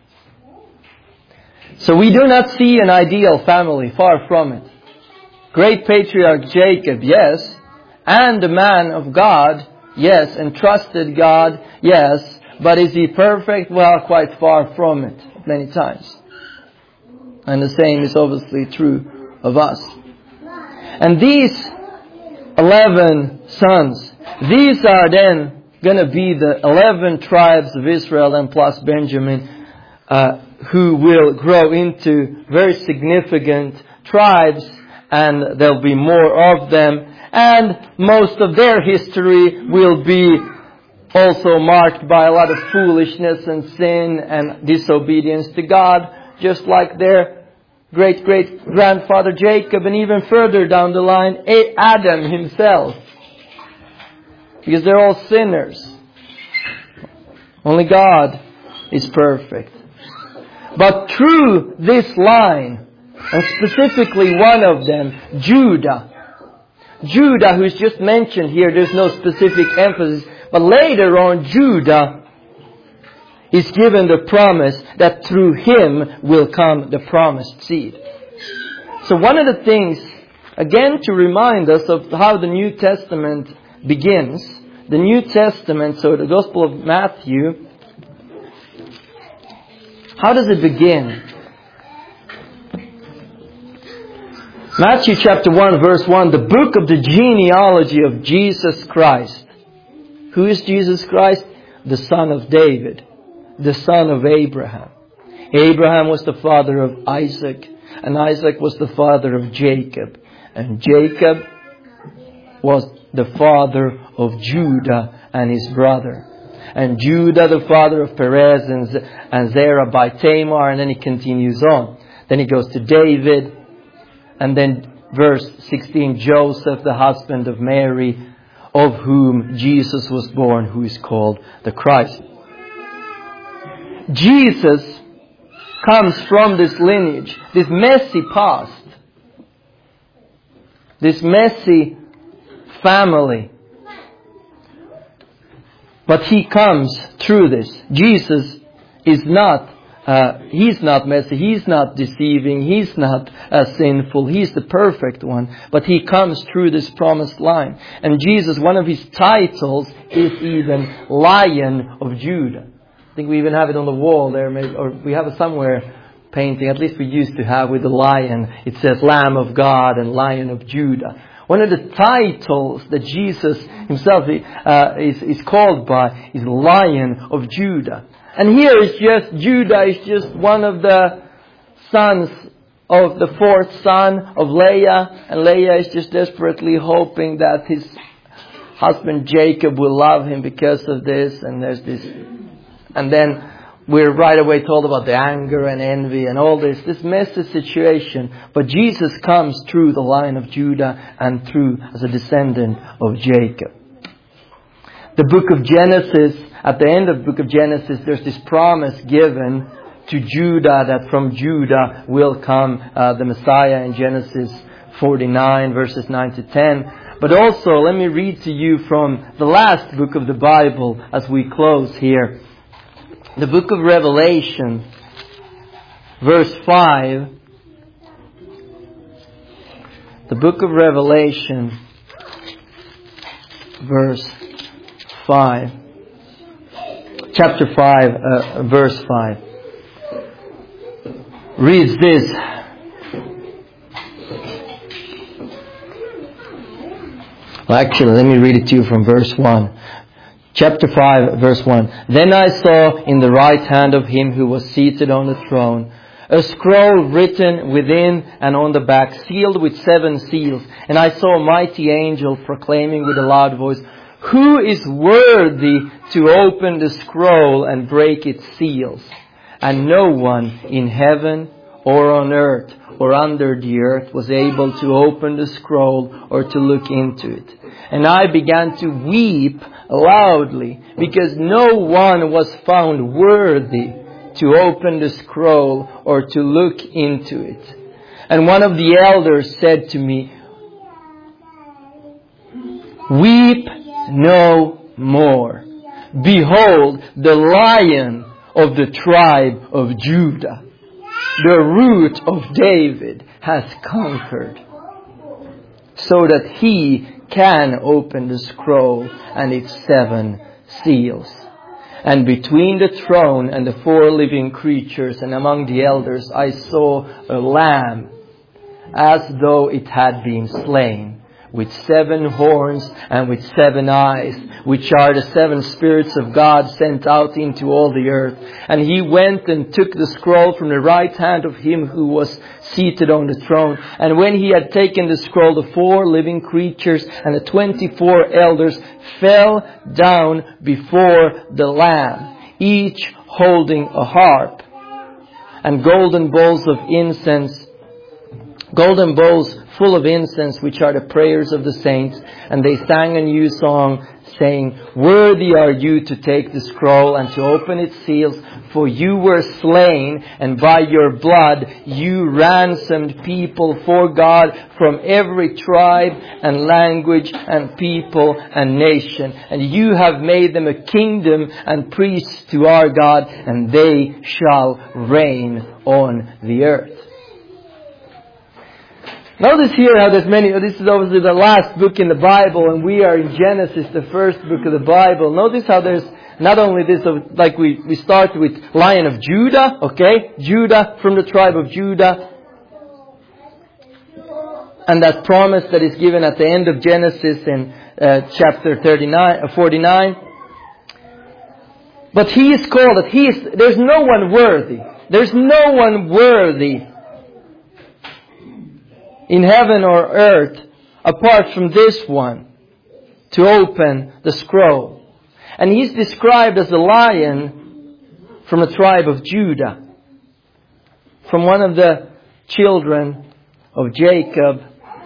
So we do not see an ideal family, far from it. Great patriarch Jacob, yes, and a man of God, yes, and trusted God, yes, but is he perfect? Well, quite far from it, many times. And the same is obviously true of us. And these 11 sons, these are then going to be the 11 tribes of Israel and plus Benjamin, who will grow into very significant tribes, and there'll be more of them. And most of their history will be also marked by a lot of foolishness and sin and disobedience to God, just like their great-great-grandfather Jacob, and even further down the line, Adam himself. Because they're all sinners. Only God is perfect. But through this line, and specifically one of them, Judah, who's just mentioned here, there's no specific emphasis, but later on Judah is given the promise that through him will come the promised seed. So one of the things, again to remind us of how the New Testament begins, the New Testament, so the Gospel of Matthew, how does it begin? Matthew chapter 1 verse 1, the book of the genealogy of Jesus Christ. Who is Jesus Christ? The son of David, the son of Abraham. Abraham was the father of Isaac, and Isaac was the father of Jacob. And Jacob was the father of Judah and his brother. And Judah the father of Perez and Zerah by Tamar, and then he continues on. Then he goes to David, and then verse 16, Joseph the husband of Mary, of whom Jesus was born, who is called the Christ. Jesus comes from this lineage, this messy past, this messy family. But he comes through this. Jesus is not, he's not messy, he's not deceiving, he's not sinful, he's the perfect one. But he comes through this promised line. And Jesus, one of his titles is even Lion of Judah. I think we even have it on the wall there, maybe, or we have it somewhere painting, at least we used to have with the lion. It says Lamb of God and Lion of Judah. One of the titles that Jesus himself is called by is Lion of Judah. And here is just, Judah is just one of the sons of the fourth son of Leah. And Leah is just desperately hoping that his husband Jacob will love him because of this. And there's this. And then we're right away told about the anger and envy and all this messy situation. But Jesus comes through the line of Judah and through as a descendant of Jacob. The book of Genesis, at the end of the book of Genesis, there's this promise given to Judah that from Judah will come the Messiah in Genesis 49 verses 9 to 10. But also, let me read to you from the last book of the Bible as we close here. The book of Revelation, verse 5. The book of Revelation, verse 5. Chapter 5, verse 5. Reads this. Well, actually, let me read it to you from verse 1. Chapter 5, verse 1. Then I saw in the right hand of him who was seated on the throne a scroll written within and on the back, sealed with 7 seals. And I saw a mighty angel proclaiming with a loud voice, "Who is worthy to open the scroll and break its seals?" And no one in heaven or on earth or under the earth was able to open the scroll or to look into it. And I began to weep loudly because no one was found worthy to open the scroll or to look into it. And one of the elders said to me, "Weep no more. Behold, the Lion of the tribe of Judah, the root of David, has conquered, so that he can open the scroll and its 7 seals." And between the throne and the 4 living creatures and among the elders, I saw a lamb as though it had been slain, with 7 horns and with 7 eyes, which are the 7 spirits of God sent out into all the earth. And he went and took the scroll from the right hand of him who was seated on the throne. And when he had taken the scroll, the 4 living creatures and the 24 elders fell down before the Lamb, each holding a harp and golden bowls full of incense, which are the prayers of the saints. And they sang a new song, saying, "Worthy are you to take the scroll and to open its seals, for you were slain, and by your blood you ransomed people for God from every tribe and language and people and nation. And you have made them a kingdom and priests to our God, and they shall reign on the earth." Notice here how there's many, this is obviously the last book in the Bible, and we are in Genesis, the first book of the Bible. Notice how there's not only this, like we start with Lion of Judah, okay? Judah, from the tribe of Judah. And that promise that is given at the end of Genesis in chapter 49. But he is called, there's no one worthy. There's no one worthy in heaven or earth, apart from this one, to open the scroll. And he's described as a lion from the tribe of Judah, from one of the children of Jacob,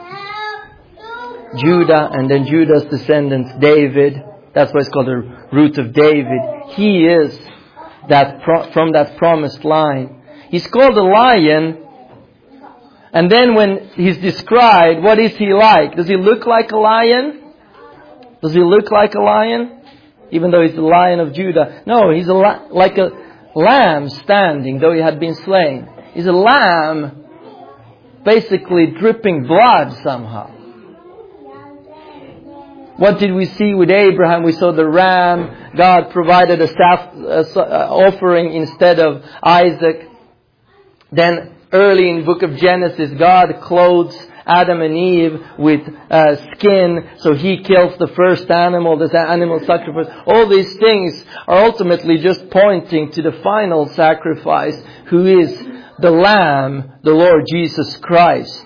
Judah, and then Judah's descendants, David. That's why it's called the root of David. He is from that promised line. He's called a lion. And then when he's described, what is he like? Does he look like a lion? Does he look like a lion? Even though he's the Lion of Judah. No, he's like a lamb standing, though he had been slain. He's a lamb, basically dripping blood somehow. What did we see with Abraham? We saw the ram. God provided a offering instead of Isaac. Then early in the book of Genesis, God clothes Adam and Eve with skin, so he kills the first animal, this animal sacrifice. All these things are ultimately just pointing to the final sacrifice, who is the Lamb, the Lord Jesus Christ.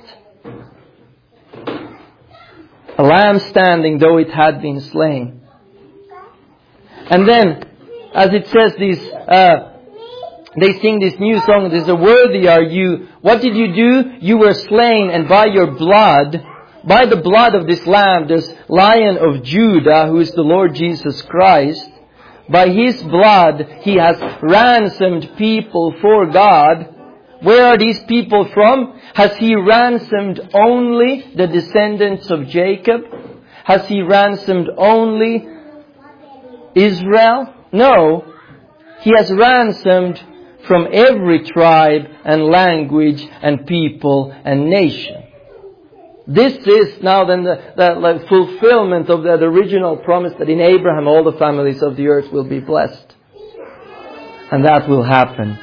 A lamb standing, though it had been slain. And then, as it says, they sing this new song. This is, "Worthy are you." What did you do? You were slain, and by your blood, by the blood of this Lamb, this Lion of Judah, who is the Lord Jesus Christ, by His blood, He has ransomed people for God. Where are these people from? Has He ransomed only the descendants of Jacob? Has He ransomed only Israel? No. He has ransomed from every tribe and language and people and nation. This is now then the fulfillment of that original promise that in Abraham all the families of the earth will be blessed. And that will happen.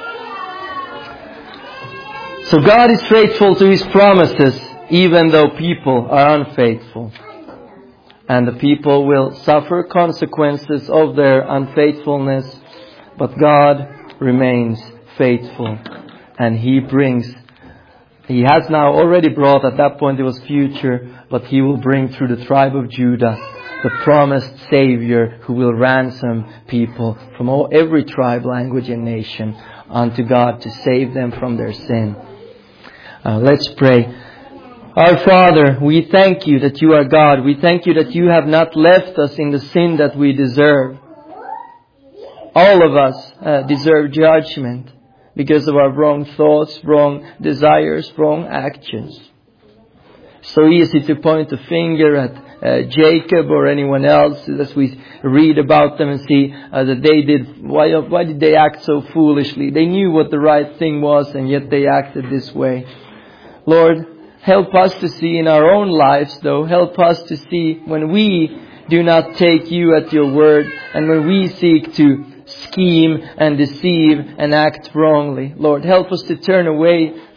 So God is faithful to His promises, even though people are unfaithful. And the people will suffer consequences of their unfaithfulness. But God remains faithful. And He has now already brought, at that point it was future, but He will bring through the tribe of Judah the promised Savior who will ransom people from every tribe, language and nation unto God to save them from their sin. Let's pray. Our Father, we thank You that You are God. We thank You that You have not left us in the sin that we deserve. All of us deserve judgment because of our wrong thoughts, wrong desires, wrong actions. So easy to point a finger at Jacob or anyone else as we read about them and see that they did. Why did they act so foolishly? They knew what the right thing was, and yet they acted this way. Lord, help us to see in our own lives, though. Help us to see when we do not take You at Your word, and when we seek to scheme and deceive and act wrongly. Lord, help us to turn away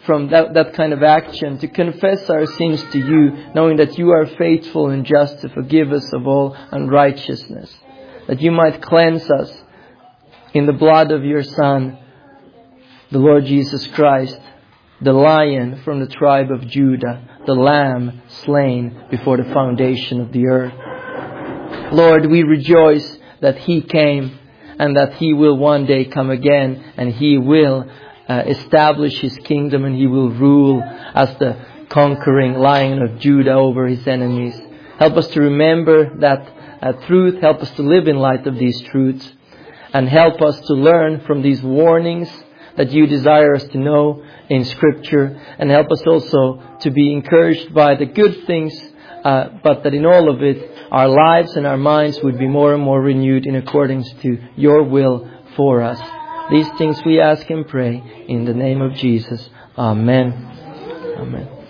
from that kind of action, to confess our sins to you, knowing that you are faithful and just to forgive us of all unrighteousness. That you might cleanse us in the blood of your Son, the Lord Jesus Christ, the Lion from the tribe of Judah, the Lamb slain before the foundation of the earth. Lord, we rejoice that He came and that He will one day come again, and He will establish His kingdom, and He will rule as the conquering Lion of Judah over His enemies. Help us to remember that truth. Help us to live in light of these truths, and help us to learn from these warnings that you desire us to know in Scripture, and help us also to be encouraged by the good things, but that in all of it, our lives and our minds would be more and more renewed in accordance to your will for us. These things we ask and pray in the name of Jesus. Amen. Amen.